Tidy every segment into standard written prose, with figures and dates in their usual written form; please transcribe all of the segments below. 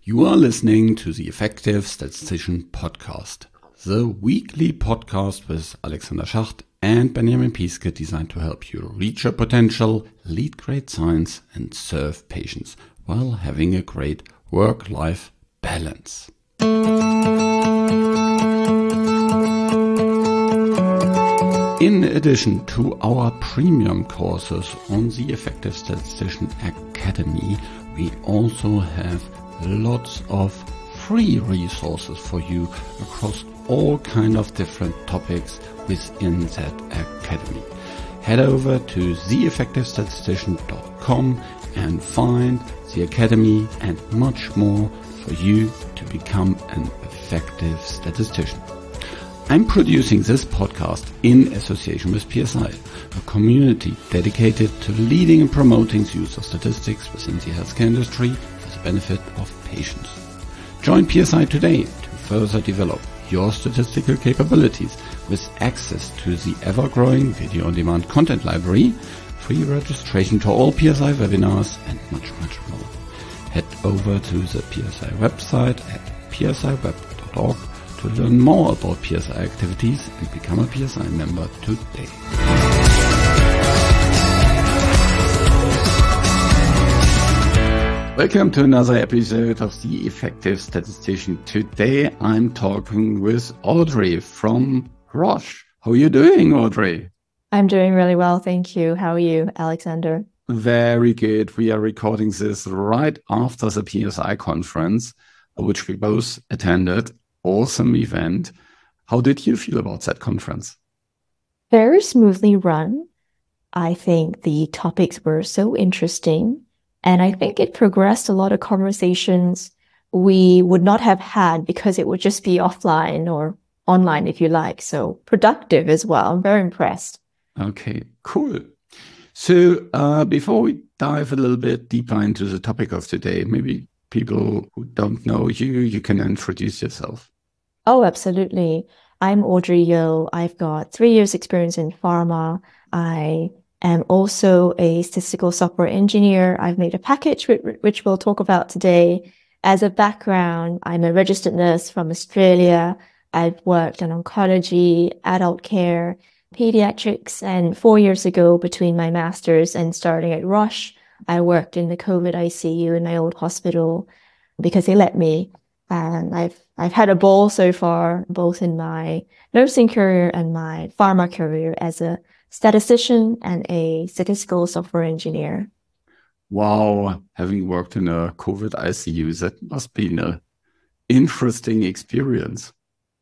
You are listening to the Effective Statistician Podcast, the weekly podcast with Alexander Schacht and Benjamin Piske designed to help you reach your potential, lead great science, and serve patients while having a great work-life balance. In addition to our premium courses on the Effective Statistician Academy, we also have lots of free resources for you across all kind of different topics within that academy. Head over to theeffectivestatistician.com and find the academy and much more for you to become an effective statistician. I'm producing this podcast in association with PSI, a community dedicated to leading and promoting the use of statistics within the healthcare industry for the benefit of patients. Join PSI today to further develop your statistical capabilities with access to the ever-growing video-on-demand content library, free registration to all PSI webinars, and much, much more. Head over to the PSI website at psiweb.org to learn more about PSI activities and become a PSI member today. Welcome to another episode of The Effective Statistician. Today I'm talking with Audrey from Roche. How are you doing, Audrey? I'm doing really well, thank you. How are you, Alexander? Very good. We are recording this right after the PSI conference, which we both attended. Awesome event. How did you feel about that conference? Very smoothly run. I think the topics were so interesting, and I think it progressed a lot of conversations we would not have had because it would just be offline or online, if you like. So productive as well. I'm very impressed. Okay, cool. So before we dive a little bit deeper into the topic of today, maybe people who don't know you, you can introduce yourself. Oh, absolutely. I'm Audrey Yeo. I've got 3 years experience in pharma. I am also a statistical software engineer. I've made a package which we'll talk about today. As a background, I'm a registered nurse from Australia. I've worked in oncology, adult care, pediatrics, and 4 years ago, between my master's and starting at Roche, I worked in the COVID ICU in my old hospital because they let me. And I've had a ball so far, both in my nursing career and my pharma career as a statistician and a statistical software engineer. Wow, having worked in a COVID ICU, that must be an interesting experience.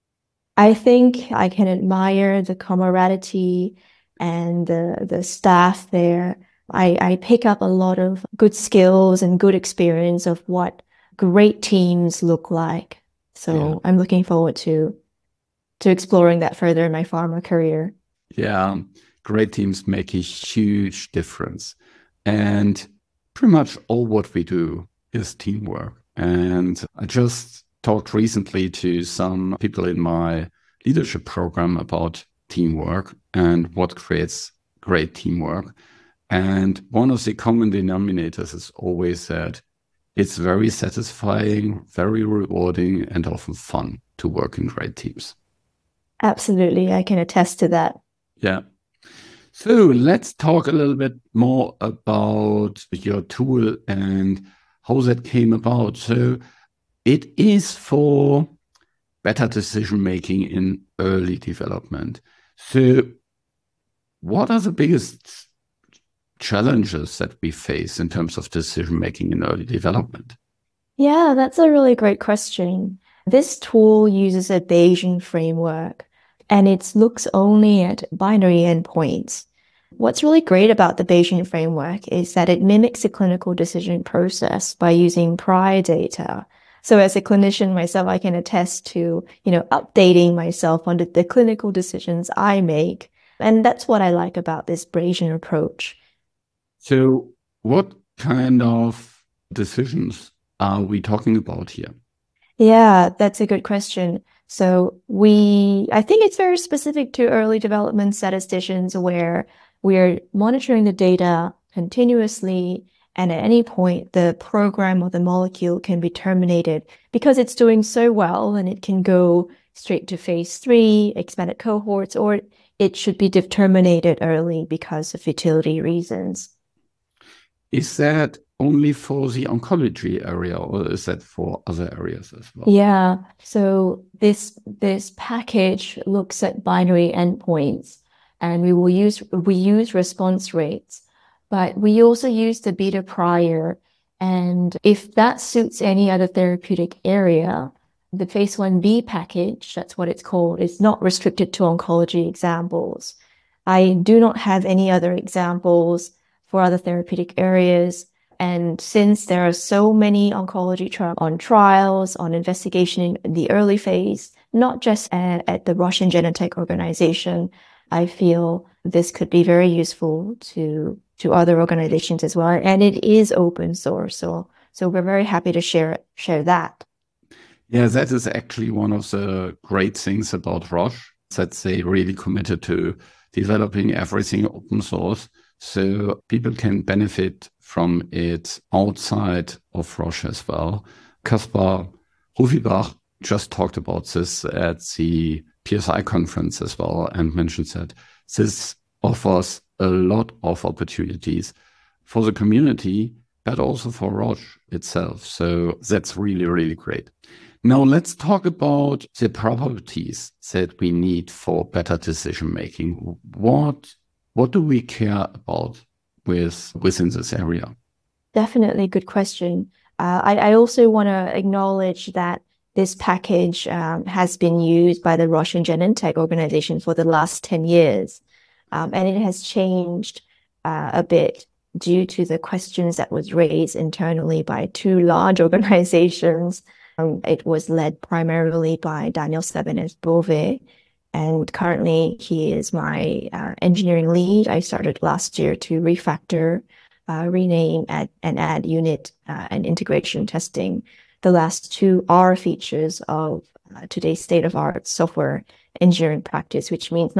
I think I can admire the camaraderie and the staff there. I pick up a lot of good skills and good experience of what great teams look like. So yeah. I'm looking forward to exploring that further in my pharma career. Yeah, great teams make a huge difference. And pretty much all what we do is teamwork. And I just talked recently to some people in my leadership program about teamwork and what creates great teamwork. And one of the common denominators is always that it's very satisfying, very rewarding, and often fun to work in great teams. Absolutely. I can attest to that. Yeah. So let's talk a little bit more about your tool and how that came about. So it is for better decision-making in early development. So what are the biggest challenges that we face in terms of decision-making in early development? Yeah, that's a really great question. This tool uses a Bayesian framework, and it looks only at binary endpoints. What's really great about the Bayesian framework is that it mimics the clinical decision process by using prior data. So as a clinician myself, I can attest to, updating myself on the clinical decisions I make. And that's what I like about this Bayesian approach. So what kind of decisions are we talking about here? Yeah, that's a good question. So I think it's very specific to early development statisticians where we're monitoring the data continuously And at any point, the program or the molecule can be terminated because it's doing so well, and it can go straight to phase 3, expanded cohorts, or it should be terminated early because of futility reasons. Is that only for the oncology area, or is that for other areas as well? Yeah. So this package looks at binary endpoints, and we use response rates, but we also use the beta prior. And if that suits any other therapeutic area, the phase 1b package, that's what it's called, is not restricted to oncology examples. I do not have any other examples for other therapeutic areas. And since there are so many oncology trials on investigation in the early phase, not just at the Roche and Genentech organization, I feel this could be very useful to other organizations as well. And it is open source. So we're very happy to share that. Yeah, that is actually one of the great things about Roche, that they really committed to developing everything open source, so people can benefit from it outside of Roche as well. Kaspar Rufibach just talked about this at the PSI conference as well, and mentioned that this offers a lot of opportunities for the community, but also for Roche itself. So that's really, really great. Now let's talk about the properties that we need for better decision making. What do we care about within this area? Definitely good question. I also want to acknowledge that this package has been used by the Roche and Genentech organization for the last 10 years. And it has changed a bit due to the questions that was raised internally by two large organizations. It was led primarily by Daniel Sebenes-Bové, and currently he is my engineering lead. I started last year to refactor, rename, and add unit and integration testing. The last two are features of today's state-of-art software engineering practice, which means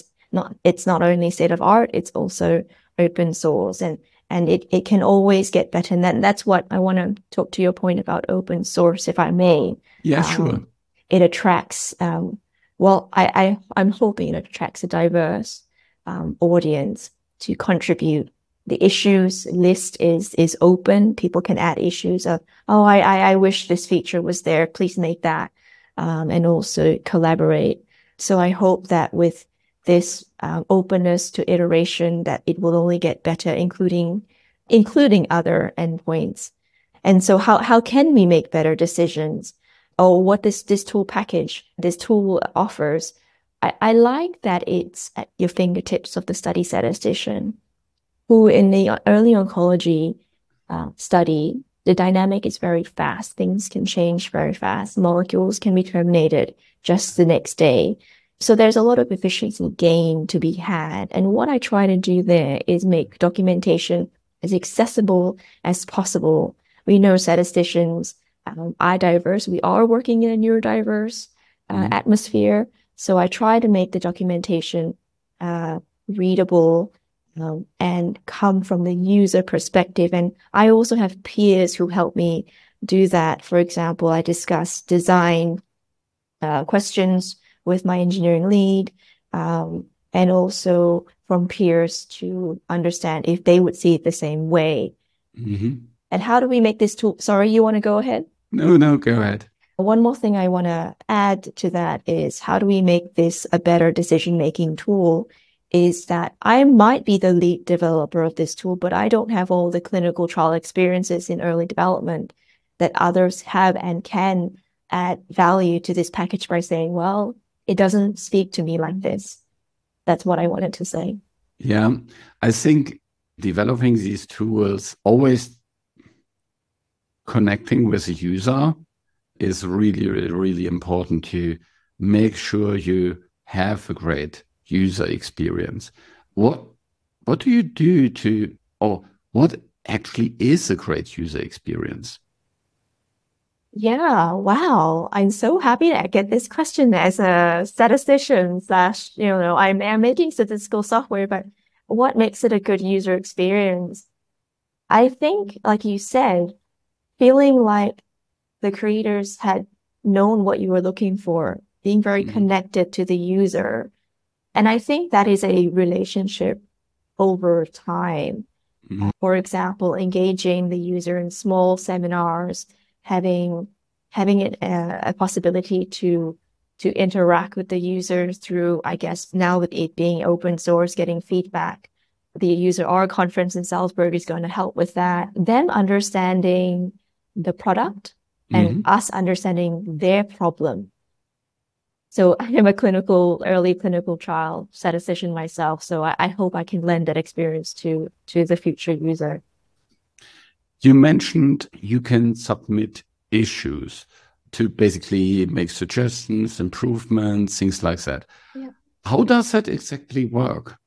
it's not only state-of-art, it's also open source, and it can always get better. And that's what I want to talk to your point about open source, if I may. Yeah, sure. It attracts, I'm hoping it attracts a diverse audience to contribute. The issues list is open. People can add issues of, I wish this feature was there. Please make that, and also collaborate. So I hope that with this openness to iteration, that it will only get better, including other endpoints. And so how can we make better decisions? What this tool offers. I like that it's at your fingertips of the study statistician, who in the early oncology study, the dynamic is very fast. Things can change very fast. Molecules can be terminated just the next day. So there's a lot of efficiency gain to be had. And what I try to do there is make documentation as accessible as possible. We know statisticians are diverse. We are working in a neurodiverse atmosphere. So I try to make the documentation readable and come from the user perspective. And I also have peers who help me do that. For example, I discuss design questions with my engineering lead, and also from peers to understand if they would see it the same way. Mm-hmm. And how do we make this tool? Sorry, you want to go ahead? No, go ahead. One more thing I want to add to that is, how do we make this a better decision-making tool? Is that I might be the lead developer of this tool, but I don't have all the clinical trial experiences in early development that others have, and can add value to this package by saying, well, it doesn't speak to me like this. That's what I wanted to say. Yeah, I think developing these tools, always connecting with the user, is really, really, really important to make sure you have a great user experience. What do you do or what actually is a great user experience? Yeah, wow. I'm so happy that I get this question as a statistician slash, I'm making statistical software, but what makes it a good user experience? I think, like you said, feeling like the creators had known what you were looking for, being very Mm-hmm. connected to the user. And I think that is a relationship over time. Mm-hmm. For example, engaging the user in small seminars, having a possibility to interact with the user through, I guess now with it being open source, getting feedback. The user R conference in Salzburg is going to help with that. Them understanding the product and Mm-hmm. us understanding their problem. So I am a early clinical trial statistician myself. So I hope I can lend that experience to the future user. You mentioned you can submit issues to basically make suggestions, improvements, things like that. Yeah. How does that exactly work?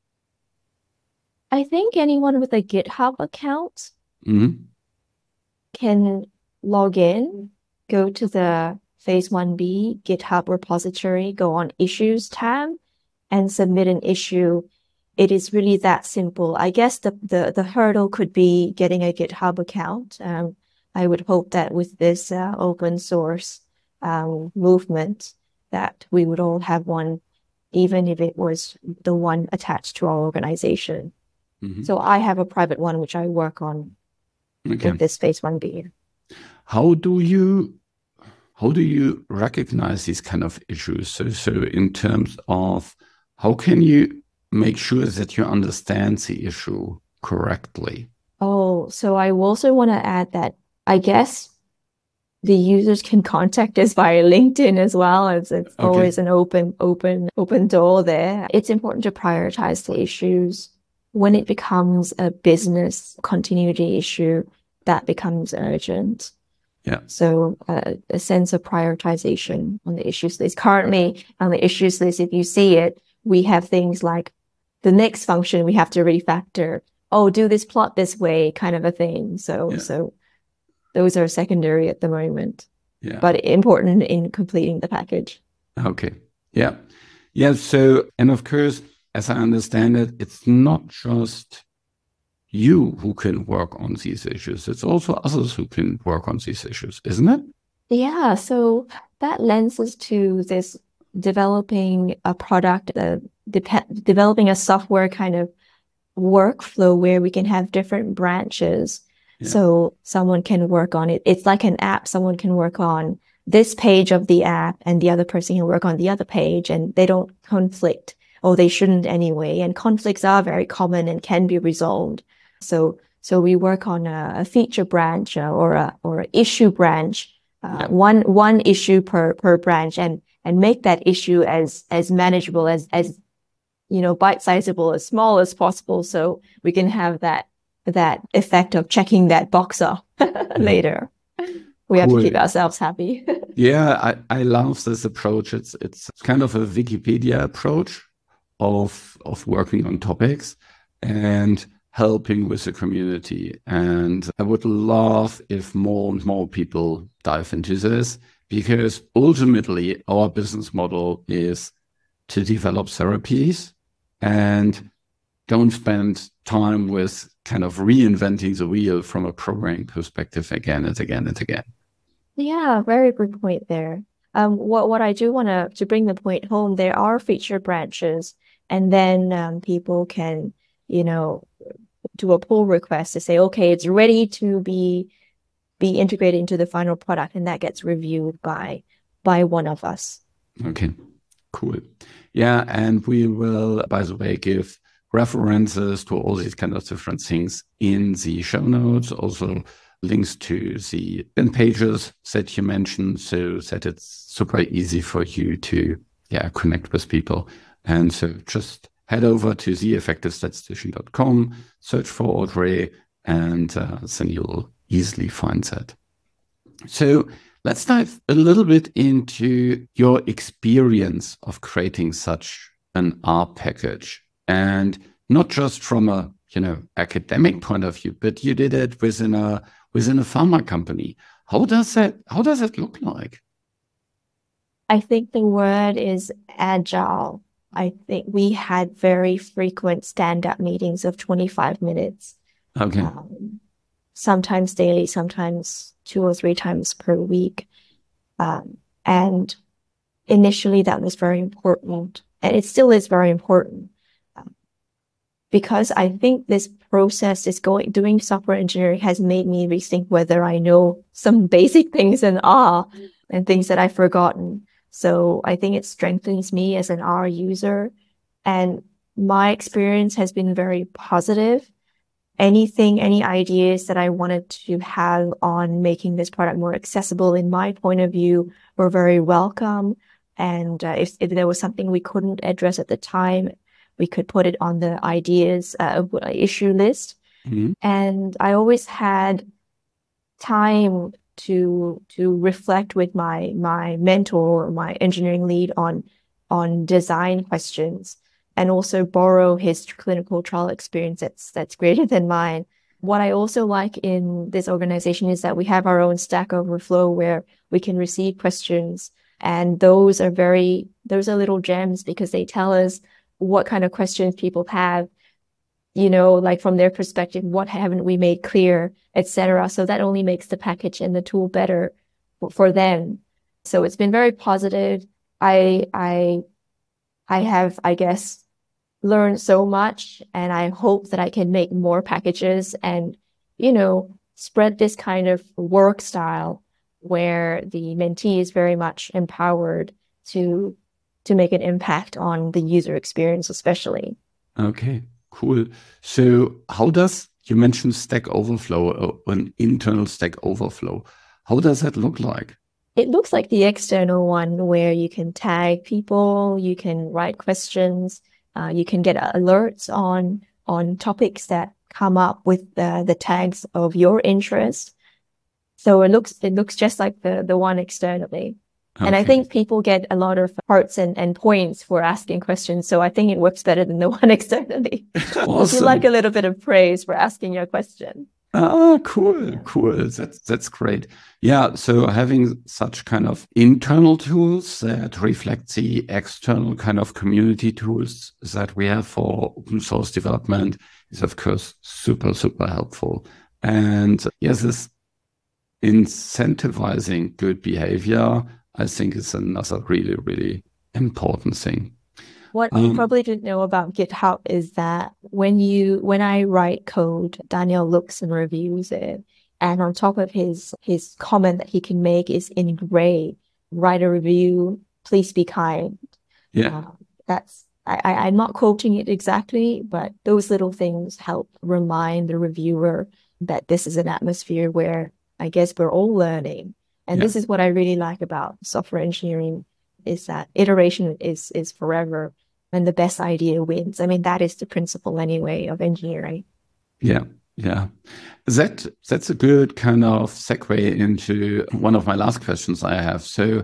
I think anyone with a GitHub account Mm-hmm. can log in, go to the phase 1B GitHub repository, go on issues tab and submit an issue. It is really that simple. I guess the hurdle could be getting a GitHub account. I would hope that with this open source movement, that we would all have one, even if it was the one attached to our organization. Mm-hmm. So I have a private one which I work on Okay. with this phase 1B. How do you how do you recognize these kind of issues? So in terms of how can you make sure that you understand the issue correctly? Oh, so I also want to add that I guess the users can contact us via LinkedIn as well. It's Okay. always an open door there. It's important to prioritize the issues. When it becomes a business continuity issue, that becomes urgent. Yeah. So a sense of prioritization on the issues list. Currently on the issues list, if you see it, we have things like the next function we have to refactor. Oh, do this plot this way, kind of a thing. So Yeah. so those are secondary at the moment, Yeah. but important in completing the package. Okay. Yeah. Yeah. So, and of course, as I understand it, it's not just you who can work on these issues. It's also others who can work on these issues, isn't it? Yeah, so that lends us to this developing a product, developing a software kind of workflow where we can have different branches. Yeah. So someone can work on it. It's like an app. Someone can work on this page of the app and the other person can work on the other page and they don't conflict, or they shouldn't anyway. And conflicts are very common and can be resolved. So we work on a feature branch or a issue branch, Yeah. one issue per branch and make that issue as manageable as bite-sizable, as small as possible, so we can have that effect of checking that box off later. We have to Cool. keep ourselves happy. Yeah, I love this approach. It's kind of a Wikipedia approach of working on topics and helping with the community. And I would love if more and more people dive into this, because ultimately our business model is to develop therapies and don't spend time with kind of reinventing the wheel from a programming perspective again and again and again. Yeah, very good point there. What I do want to bring the point home, there are feature branches, and then people can, do a pull request to say, okay, it's ready to be integrated into the final product, and that gets reviewed by one of us. Okay, cool. Yeah, and we will, by the way, give references to all these kind of different things in the show notes, also links to the bin pages that you mentioned, so that it's super easy for you to connect with people. And so just head over to theeffectivestatistician.com, search for Audrey, and then you'll easily find that. So let's dive a little bit into your experience of creating such an R package, and not just from a academic point of view, but you did it within a pharma company. How does that look like? I think the word is agile. I think we had very frequent stand-up meetings of 25 minutes. Okay. sometimes daily, sometimes 2 or 3 times per week. And initially that was very important, and it still is very important, because I think this process doing software engineering has made me rethink whether I know some basic things in R and things that I've forgotten. So I think it strengthens me as an R user, and my experience has been very positive. Any ideas that I wanted to have on making this product more accessible in my point of view were very welcome. And if there was something we couldn't address at the time, we could put it on the ideas issue list. Mm-hmm. And I always had time to reflect with my mentor or my engineering lead on design questions, and also borrow his clinical trial experience that's greater than mine. What I also like in this organization is that we have our own Stack Overflow where we can receive questions. And those are little gems, because they tell us what kind of questions people have, like from their perspective, what haven't we made clear, etc. So that only makes the package and the tool better for them. So it's been very positive. I have, I guess, learned so much, and I hope that I can make more packages and, spread this kind of work style where the mentee is very much empowered to make an impact on the user experience, especially. Okay, cool. So you mentioned Stack Overflow, an internal Stack Overflow. How does that look like? It looks like the external one where you can tag people, you can write questions, you can get alerts on topics that come up with the tags of your interest. So it looks just like the one externally. Okay. And I think people get a lot of hearts and points for asking questions. So I think it works better than the one externally. Awesome. You like a little bit of praise for asking your question. Cool. That's great. Yeah, so having such kind of internal tools that reflect the external kind of community tools that we have for open source development is, of course, super, super helpful. And yes, this incentivizing good behavior, I think, is another really, really important thing. What you probably didn't know about GitHub is that when I write code, Daniel looks and reviews it. And on top of his comment that he can make is in gray, write a review, please be kind. Yeah. I'm not quoting it exactly, but those little things help remind the reviewer that this is an atmosphere where I guess we're all learning. And this is what I really like about software engineering, is that iteration is forever, and the best idea wins. I mean, that is the principle anyway of engineering. Yeah. That's a good kind of segue into one of my last questions I have. So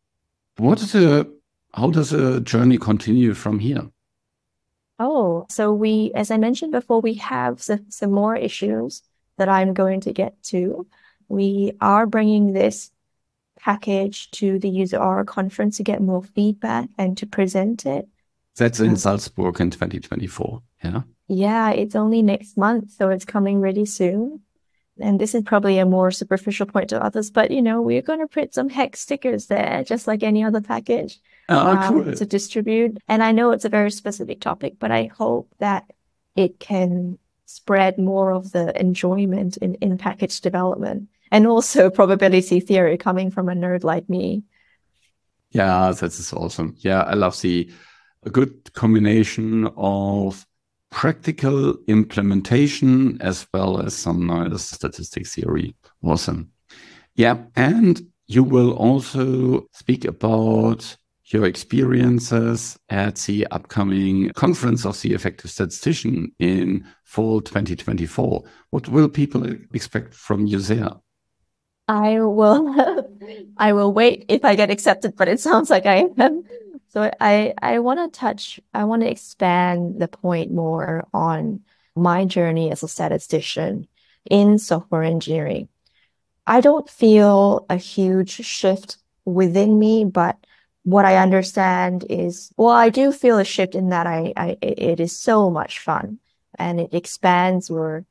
how does the journey continue from here? Oh, so as I mentioned before, we have some more issues that I'm going to get to. We are bringing this package to the UserR conference to get more feedback and to present it. That's in Salzburg in 2024, yeah? Yeah, it's only next month, so it's coming really soon. And this is probably a more superficial point to others, but we're going to print some hex stickers there, just like any other package Cool. to distribute. And I know it's a very specific topic, but I hope that it can spread more of the enjoyment in package development, and also probability theory coming from a nerd like me. Yeah, that's awesome. Yeah, I love a good combination of practical implementation as well as some nice statistics theory. Awesome. Yeah, and you will also speak about your experiences at the upcoming conference of the effective statistician in fall 2024. What will people expect from you there? I will wait if I get accepted, but it sounds like I am. So I want to expand the point more on my journey as a statistician in software engineering. I don't feel a huge shift within me, but what I understand is, well, I do feel a shift in that it is so much fun, and it expands your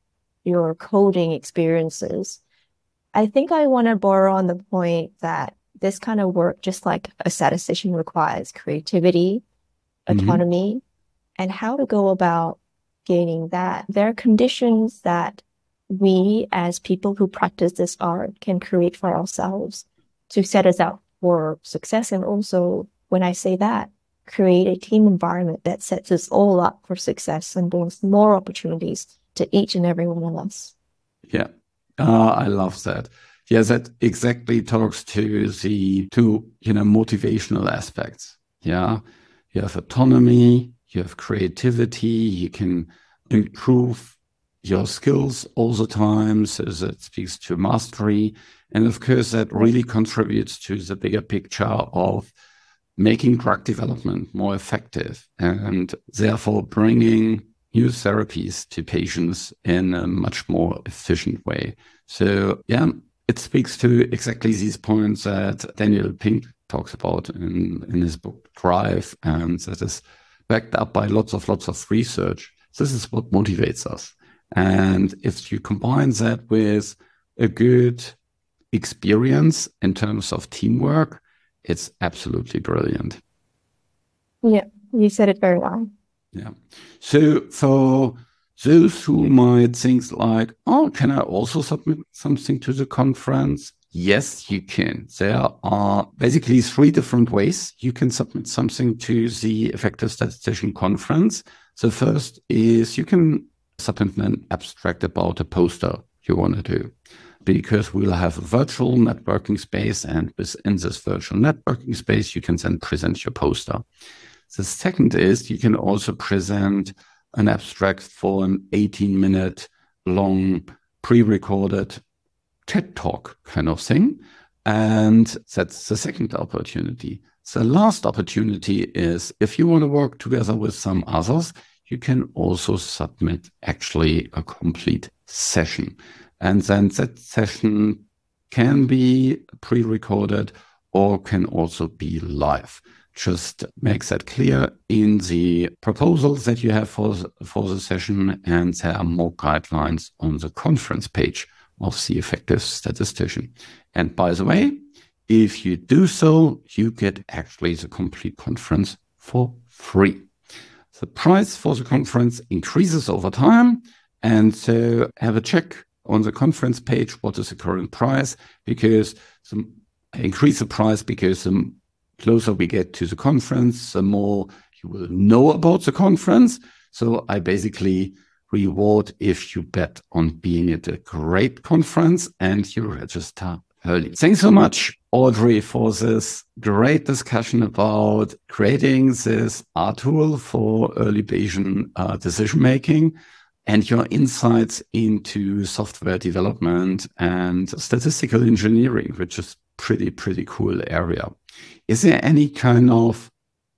your coding experiences. I think I want to borrow on the point that this kind of work, just like a statistician, requires creativity, autonomy, and how to go about gaining that. There are conditions that we as people who practice this art can create for ourselves to set us up for success. And also, when I say that, create a team environment that sets us all up for success and brings more opportunities to each and every one of us. Yeah, I love that. Yeah, that exactly talks to the motivational aspects. Yeah, you have autonomy, you have creativity, you can improve your skills all the time, so that speaks to mastery. And of course, that really contributes to the bigger picture of making drug development more effective and therefore bringing new therapies to patients in a much more efficient way. So, yeah, it speaks to exactly these points that Daniel Pink talks about in his book Drive, and that is backed up by lots of research. This is what motivates us. And if you combine that with a good experience in terms of teamwork, it's absolutely brilliant. Yeah, you said it very well. Yeah. So for those who might think like, oh, can I also submit something to the conference? Yes, you can. There are basically 3 different ways you can submit something to the Effective Statistician Conference. The first is you can submit an abstract about a poster you want to do, because we'll have a virtual networking space, and within this virtual networking space, you can then present your poster. The second is you can also present an abstract for an 18-minute long pre-recorded TED Talk kind of thing. And that's the second opportunity. The last opportunity is if you want to work together with some others, you can also submit actually a complete session. And then that session can be pre-recorded or can also be live. Just make that clear in the proposals that you have for the session, and there are more guidelines on the conference page of the Effective Statistician. And by the way, if you do so, you get actually the complete conference for free. The price for the conference increases over time, and so have a check on the conference page what is the current price, because I increase the price because the closer we get to the conference, the more you will know about the conference. So I basically reward if you bet on being at a great conference and you register early. Thanks so much, Audrey, for this great discussion about creating this art tool for early Bayesian decision-making, and your insights into software development and statistical engineering, which is pretty cool area. Is there any kind of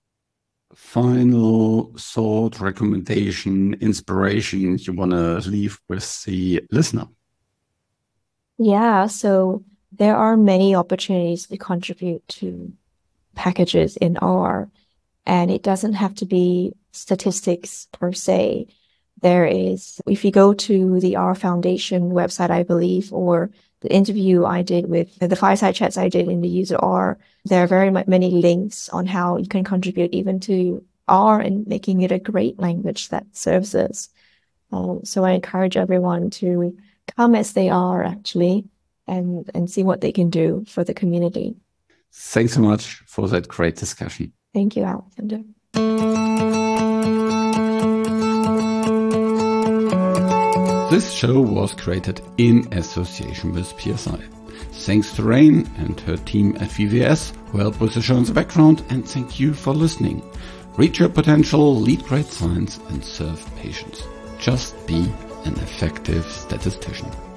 final thought, recommendation, inspiration you want to leave with the listener? Yeah, so there are many opportunities to contribute to packages in R, and it doesn't have to be statistics per se. There is, if you go to the R Foundation website, I believe, or the interview I did with the fireside chats I did in the User R, there are very many links on how you can contribute even to R and making it a great language that serves us. So I encourage everyone to come as they are, actually, and see what they can do for the community. Thanks so much for that great discussion. Thank you, Alexander. This show was created in association with PSI. Thanks to Rain and her team at VVS who helped with the show in the background, and thank you for listening. Reach your potential, lead great science, and serve patients. Just be an effective statistician.